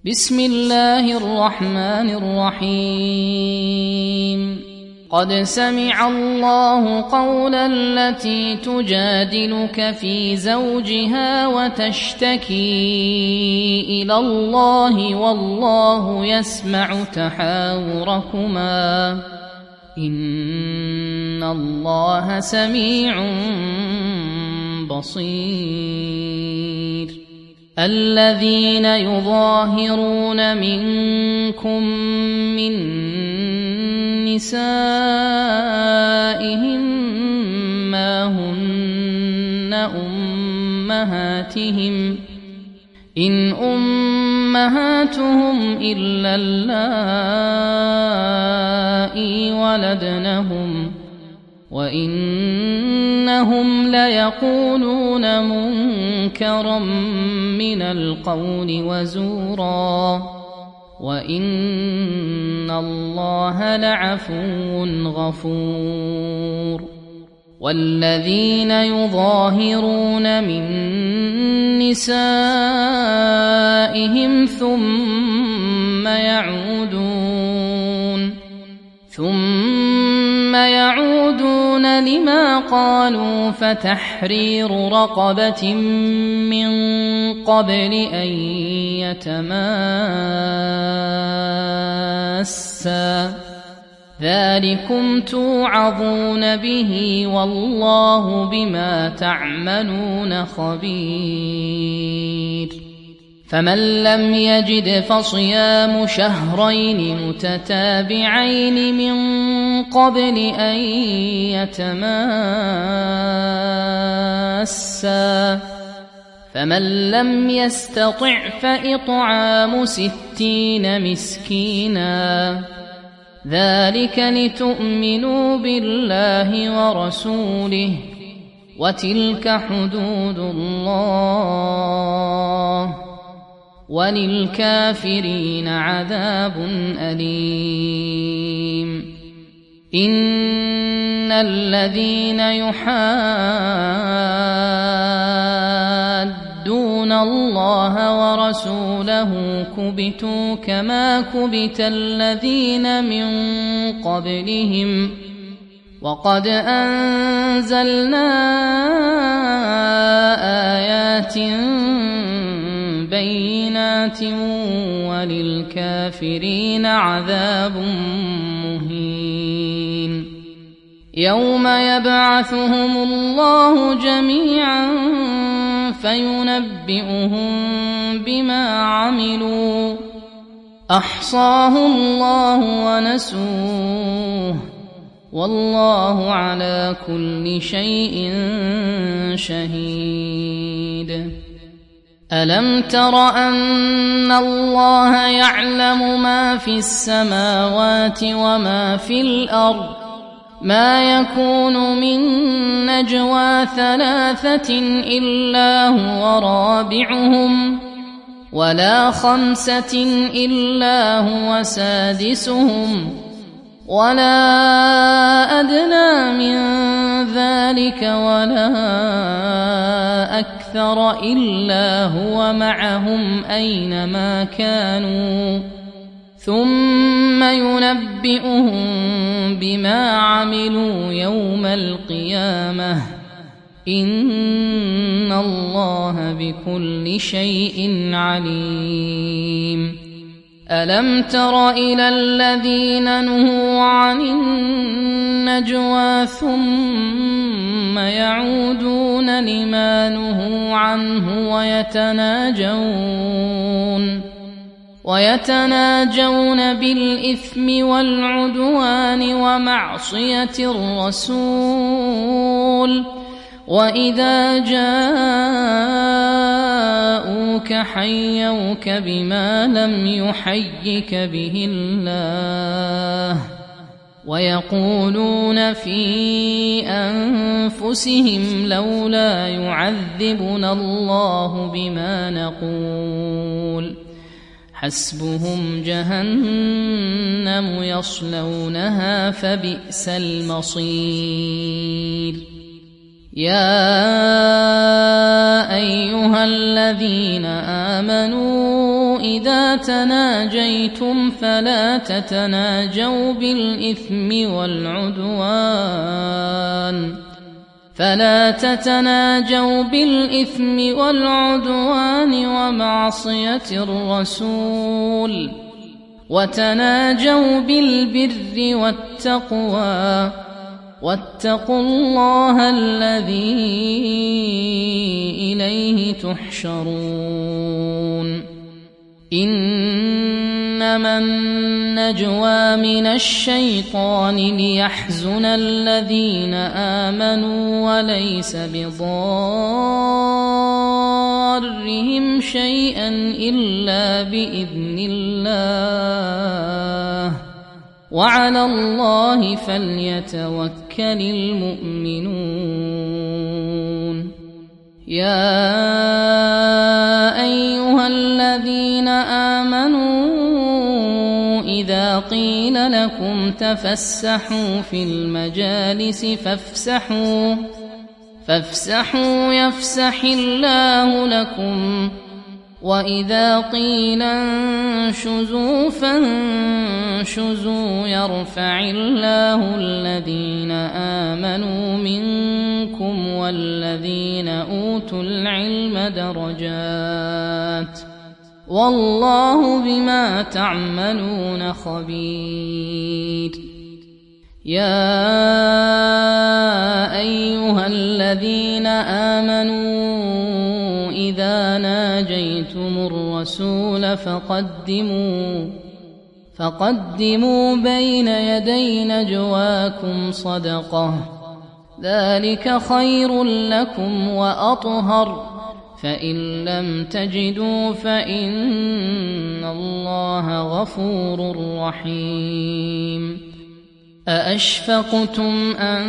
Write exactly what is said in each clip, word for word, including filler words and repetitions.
بسم الله الرحمن الرحيم قد سمع الله قول التي تجادلك في زوجها وتشتكي إلى الله والله يسمع تحاوركما إن الله سميع بصير الذين يظاهرون منكم من نسائهم ما هن أمهاتهم إن أمهاتهم إلا اللائي ولدنهم وإنهم ليقولون منكرا من القول وزورا وإن الله لعفو غفور والذين يظاهرون من نسائهم ثم يعودون ثم يعودون لما قالوا فتحرير رقبة من قبل أن يتماسا ذلكم توعظون به والله بما تعملون خبير فمن لم يجد فصيام شهرين متتابعين من قبل أن يتماسا فمن لم يستطع فإطعام ستين مسكينا ذلك لتؤمنوا بالله ورسوله وتلك حدود الله وللكافرين عذاب أليم إن الذين يحادون الله ورسوله كبتوا كما كبت الذين من قبلهم وقد أنزلنا آيات بينات وللكافرين عذاب مهين يوم يبعثهم الله جميعا فينبئهم بما عملوا أحصاه الله ونسوه والله على كل شيء شهيد ألم تر أن الله يعلم ما في السماوات وما في الأرض ما يكون من نجوى ثلاثة إلا هو رابعهم ولا خمسة إلا هو سادسهم ولا أدنى من ذلك ولا أكثر إلا هو معهم أينما كانوا ثم ينبئهم بما عملوا يوم القيامة إن الله بكل شيء عليم ألم تر إلى الذين نهوا عن النجوى ثم يعودون لما نهوا عنه ويتناجون ويتناجون بالإثم والعدوان ومعصية الرسول وإذا جاءوك حيوك بما لم يحيك به الله ويقولون في أنفسهم لولا يعذبنا الله بما نقول حسبهم جهنم يصلونها فبئس المصير يا أيها الذين آمنوا إذا تناجيتم فلا تتناجوا بالإثم والعدوان فلا تتناجوا بالإثم والعدوان ومعصية الرسول وتناجوا بالبر والتقوى واتقوا الله الذي إليه تحشرون إنما النجوى من الشيطان ليحزن الذين آمنوا وليس بضارهم شيئا إلا بإذن الله وعلى الله فليتوكل المؤمنون يا أيها الذين آمنوا إذا قيل لكم تفسحوا في المجالس فافسحوا فافسحوا يفسح الله لكم وإذا قيل انشزوا فانشزوا يرفع الله الذين آمنوا منكم والذين أوتوا العلم درجات والله بما تعملون خبير يا أيها الذين آمنوا إذا ناجيتم الرسول فقدموا فقدموا بين يدي نجواكم صدقة ذلك خير لكم وأطهر فإن لم تجدوا فإن الله غفور رحيم أأشفقتم أن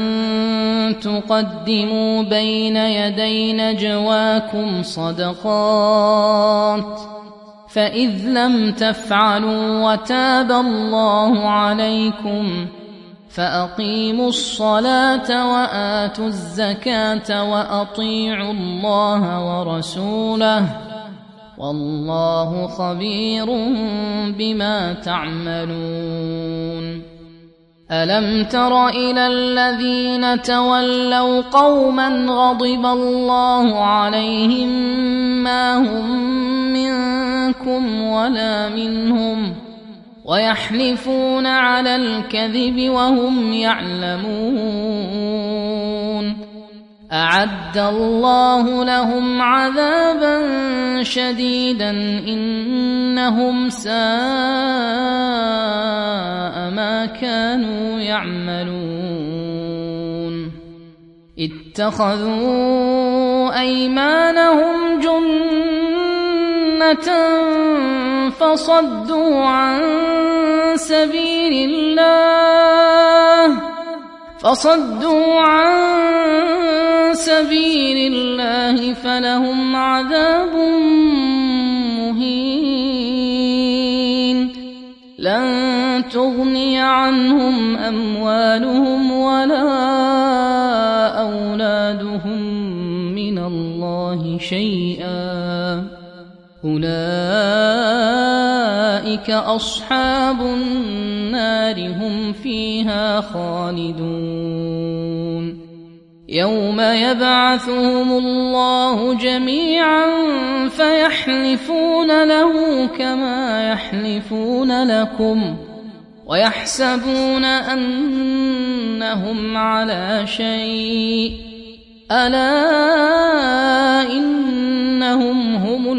تقدموا بين يدي نجواكم صدقات فإذ لم تفعلوا وتاب الله عليكم فأقيموا الصلاة وآتوا الزكاة وأطيعوا الله ورسوله والله خبير بما تعملون ألم تر إلى الذين تولوا قوما غضب الله عليهم ما هم منكم ولا منهم ويحلفون على الكذب وهم يعلمون أعد الله لهم عذابا شديدا إنهم ساء ما كانوا يعملون اتخذوا أيمانهم جنة فصدوا عن سبيل الله فصدوا عن سبيل الله فلهم عذاب مهين لن تغني عنهم أموالهم ولا أولادهم من الله شيئا أولئك أصحاب النار هم فيها خالدون يوم يبعثهم الله جميعا فيحلفون له كما يحلفون لكم ويحسبون أنهم على شيء ألا إنهم هم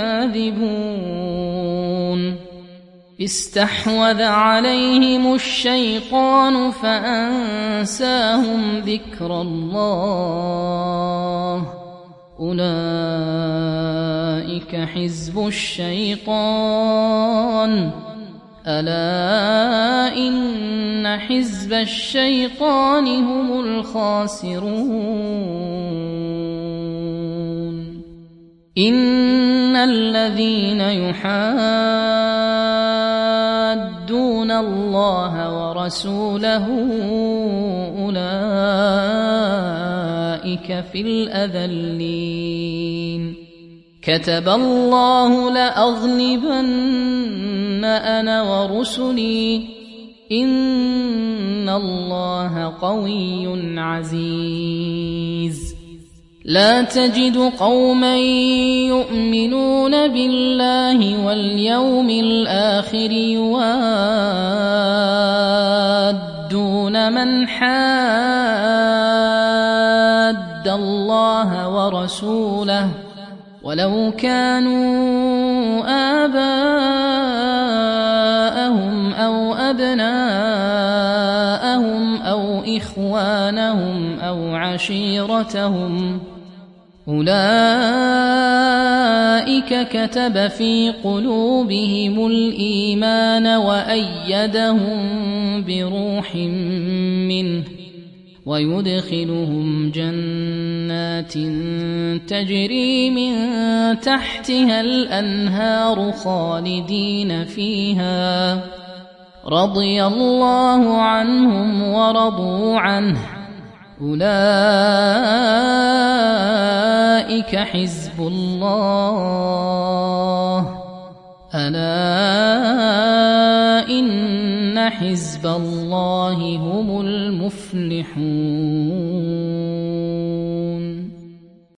الكاذبون استحوذ عليهم الشيطان فأنساهم ذكر الله أولئك حزب الشيطان ألا إن حزب الشيطان هم الخاسرون إن الذين يحادون الله ورسوله أولئك في الأذلين كتب الله لأغلبن أنا ورسلي إن الله قوي عزيز لا تجد قوما يؤمنون بالله واليوم الآخر يوادون من حاد الله ورسوله ولو كانوا آباءهم أو أبناءهم أو إخوانهم أو عشيرتهم أولئك كتب في قلوبهم الإيمان وأيدهم بروح منه ويدخلهم جنات تجري من تحتها الأنهار خالدين فيها رضي الله عنهم ورضوا عنه أولئك حزب الله ألا إن حزب الله هم المفلحون.